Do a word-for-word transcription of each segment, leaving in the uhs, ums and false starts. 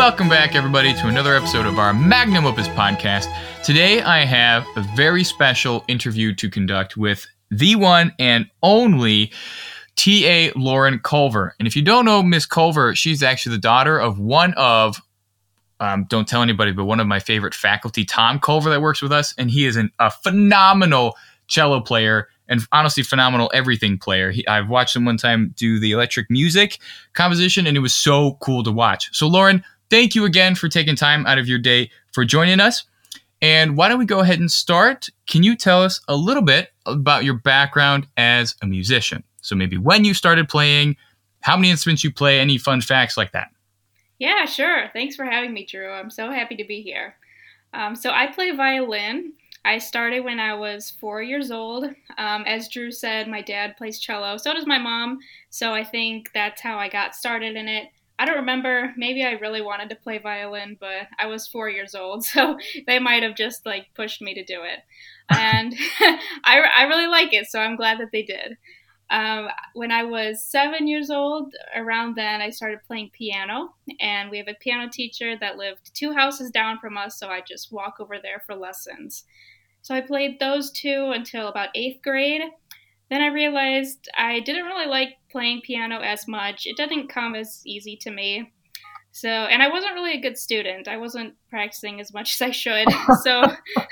Welcome back, everybody, to another episode of our Magnum Opus podcast. Today, I have a very special interview to conduct with the one and only T A Lauren Culver. And if you don't know Miss Culver, she's actually the daughter of one of, um, don't tell anybody, but one of my favorite faculty, Tom Culver, that works with us. And he is an, a phenomenal cello player and honestly phenomenal everything player. He, I've watched him one time do the electric music composition, and it was so cool to watch. So, Lauren, thank you again for taking time out of your day for joining us. And why don't we go ahead and start? Can you tell us a little bit about your background as a musician? So maybe when you started playing, how many instruments you play, any fun facts like that? Yeah, sure. Thanks for having me, Drew. I'm so happy to be here. Um, so I play violin. I started when I was four years old. Um, as Drew said, my dad plays cello. So does my mom. So I think that's how I got started in it. I don't remember. Maybe I really wanted to play violin, but I was four years old. So they might have just like pushed me to do it. And I, I really like it. So I'm glad that they did. Um, when I was seven years old, around then, I started playing piano. And we have a piano teacher that lived two houses down from us. So I just walk over there for lessons. So I played those two until about eighth grade. Then I realized I didn't really like playing piano as much. It didn't come as easy to me. So, and I wasn't really a good student. I wasn't practicing as much as I should. So,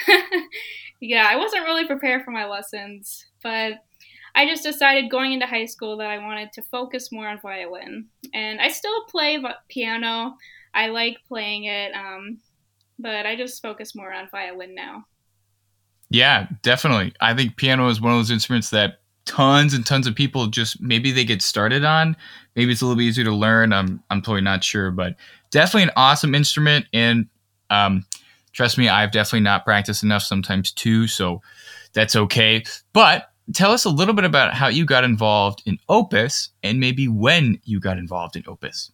yeah, I wasn't really prepared for my lessons. But I just decided going into high school that I wanted to focus more on violin. And I still play piano. I like playing it, um, but I just focus more on violin now. Yeah, definitely. I think piano is one of those instruments that tons and tons of people just maybe they get started on. Maybe it's a little bit easier to learn. I'm I'm totally not sure, but definitely an awesome instrument. And um, trust me, I've definitely not practiced enough sometimes too, so that's okay. But tell us a little bit about how you got involved in Opus and maybe when you got involved in Opus.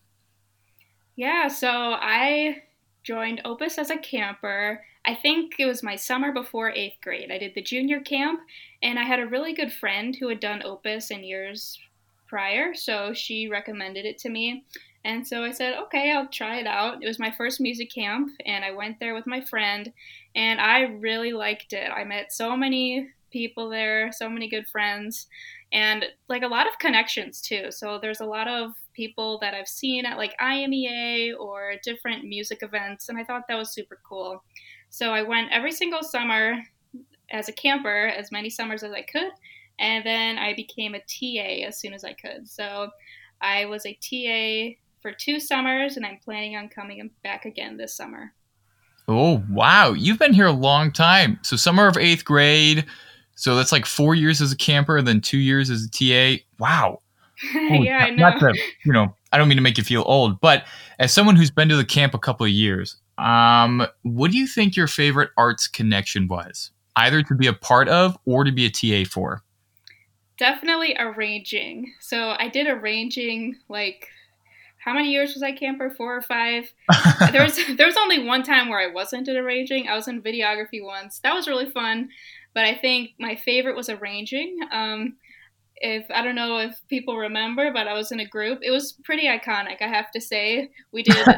Yeah, so I joined Opus as a camper. I think it was my summer before eighth grade. I did the junior camp, and I had a really good friend who had done Opus in years prior, so she recommended it to me. And so I said, okay, I'll try it out. It was my first music camp, and I went there with my friend, and I really liked it. I met so many people there, so many good friends, and like a lot of connections too. So there's a lot of people that I've seen at like I M E A or different music events, and I thought that was super cool. So I went every single summer as a camper, as many summers as I could, and then I became a T A as soon as I could. So I was a T A for two summers, and I'm planning on coming back again this summer. Oh, wow. You've been here a long time. So summer of eighth grade. So that's like four years as a camper and then two years as a T A. Wow. Yeah, I know. Not to, you know, I don't mean to make you feel old, but as someone who's been to the camp a couple of years, um, what do you think your favorite arts connection was? Either to be a part of or to be a T A for? Definitely arranging. So I did arranging like how many years was I camper? Four or five? there was there was only one time where I wasn't in arranging. I was in videography once. That was really fun. But I think my favorite was arranging. Um, if I don't know if people remember, but I was in a group. It was pretty iconic, I have to say. We did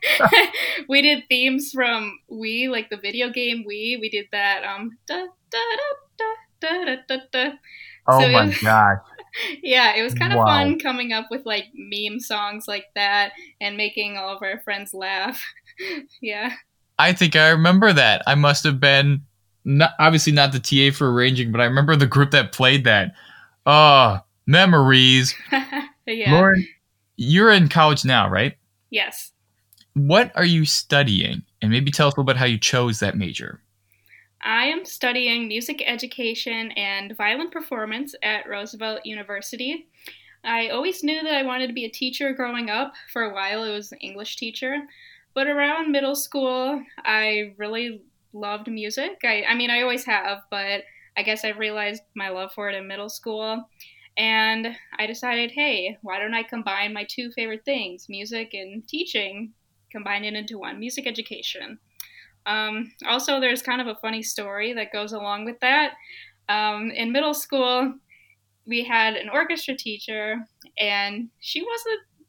we did themes from Wii, like the video game Wii. We did that um da da da da da da da. Oh So it my was, gosh. yeah, it was kind of Wow. fun coming up with like meme songs like that and making all of our friends laugh. Yeah. I think I remember that. I must have been not obviously not the T A for arranging, but I remember the group that played that. Oh, memories. Yeah. Lauren, you're in college now, right? Yes. What are you studying? And maybe tell us a little bit how you chose that major. I am studying music education and violin performance at Roosevelt University. I always knew that I wanted to be a teacher growing up. For a while, it was an English teacher. But around middle school, I really loved music. I, I mean, I always have, but I guess I realized my love for it in middle school. And I decided, hey, why don't I combine my two favorite things, music and teaching, combine it into one, music education. Um, also, there's kind of a funny story that goes along with that. Um, in middle school, we had an orchestra teacher, and she wasn't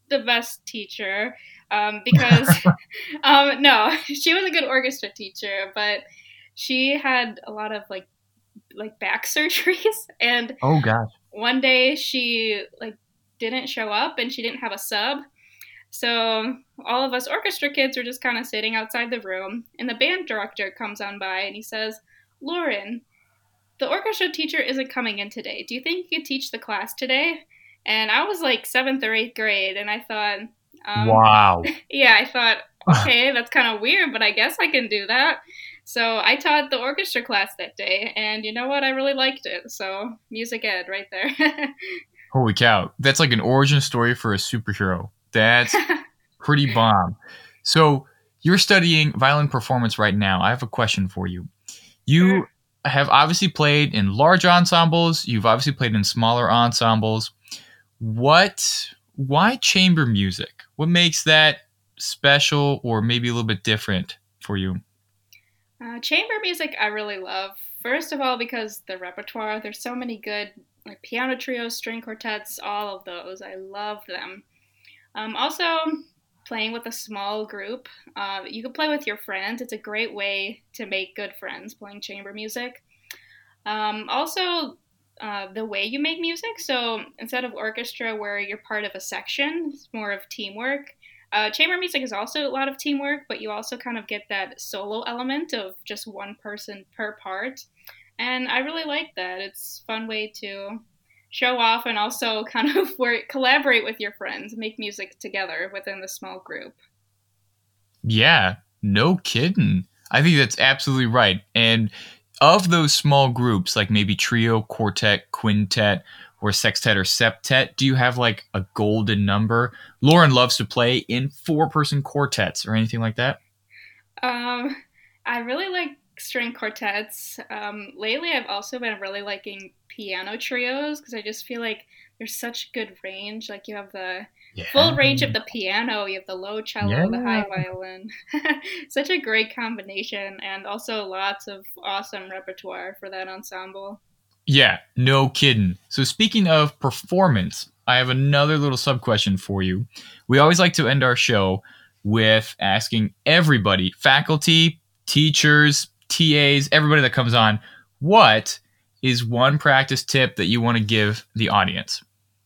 the best teacher um, because, um, no, she was a good orchestra teacher, but she had a lot of like like back surgeries, and Oh gosh. one day she like didn't show up and she didn't have a sub. So all of us orchestra kids were just kind of sitting outside the room, and the band director comes on by and he says, "Lauren, the orchestra teacher isn't coming in today. Do you think you could teach the class today?" And I was like seventh or eighth grade, and I thought, um, Wow. yeah, I thought, okay, that's kind of weird, but I guess I can do that. So I taught the orchestra class that day, and you know what? I really liked it. So music ed right there. Holy cow. That's like an origin story for a superhero. That's pretty bomb. So you're studying violin performance right now. I have a question for you. You Sure. have obviously played in large ensembles. You've obviously played in smaller ensembles. What, why chamber music? What makes that special or maybe a little bit different for you? Uh, chamber music I really love. First of all, because the repertoire, there's so many good like piano trios, string quartets, all of those. I love them. Um, also, playing with a small group. Uh, you can play with your friends. It's a great way to make good friends playing chamber music. Um, also, uh, the way you make music. So instead of orchestra, where you're part of a section, it's more of teamwork. Uh, chamber music is also a lot of teamwork, but you also kind of get that solo element of just one person per part. And I really like that. It's a fun way to show off and also kind of work, collaborate with your friends, make music together within the small group. Yeah, no kidding. I think that's absolutely right. And of those small groups, like maybe trio, quartet, quintet, or sextet or septet, do you have like a golden number? Lauren loves to play in four-person quartets or anything like that. Um, I really like string quartets. Um, lately, I've also been really liking piano trios because I just feel like there's such good range. Like you have the Yeah. full range of the piano, you have the low cello, Yeah. the high violin. Such a great combination, and also lots of awesome repertoire for that ensemble. Yeah, no kidding. So speaking of performance, I have another little sub question for you. We always like to end our show with asking everybody, faculty, teachers, T As, everybody that comes on, what is one practice tip that you want to give the audience?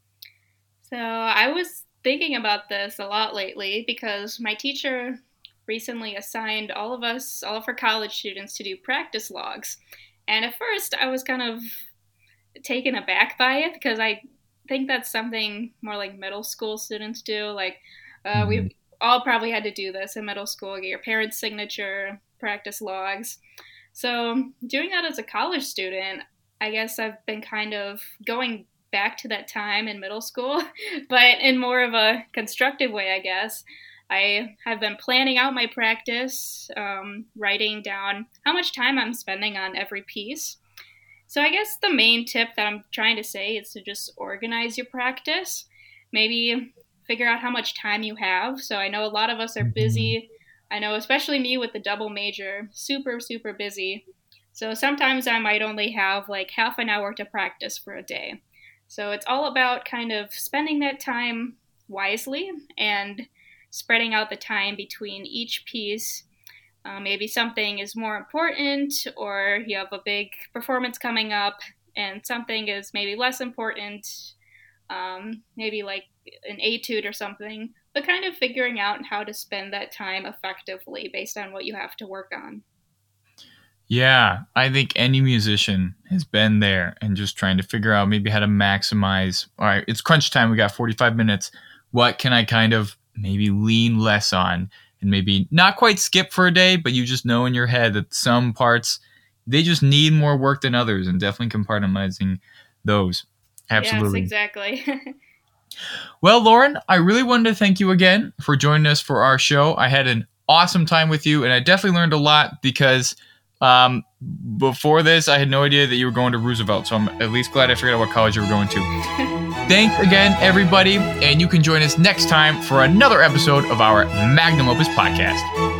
So I was thinking about this a lot lately because my teacher recently assigned all of us, all of her college students, to do practice logs. And at first, I was kind of taken aback by it because I think that's something more like middle school students do. Like, uh, Mhm. we all probably had to do this in middle school, get your parents' signature, practice logs. So, doing that as a college student, I guess I've been kind of going back to that time in middle school, but in more of a constructive way, I guess. I have been planning out my practice, um, writing down how much time I'm spending on every piece. So, I guess the main tip that I'm trying to say is to just organize your practice. Maybe figure out how much time you have. So, I know a lot of us are busy. I know, especially me with the double major, super, super busy. So sometimes I might only have like half an hour to practice for a day. So it's all about kind of spending that time wisely and spreading out the time between each piece. Uh, maybe something is more important, or you have a big performance coming up, and something is maybe less important, um, maybe like an etude or something, but kind of figuring out how to spend that time effectively based on what you have to work on. Yeah, I think any musician has been there and just trying to figure out maybe how to maximize. All right, it's crunch time. We got forty-five minutes. What can I kind of maybe lean less on and maybe not quite skip for a day, but you just know in your head that some parts, they just need more work than others, and definitely compartmentalizing those. Absolutely. Yes, exactly. Well, Lauren, I really wanted to thank you again for joining us for our show. I had an awesome time with you, and I definitely learned a lot because um, before this, I had no idea that you were going to Roosevelt, so I'm at least glad I figured out what college you were going to. Thanks again, everybody, and you can join us next time for another episode of our Magnum Opus podcast.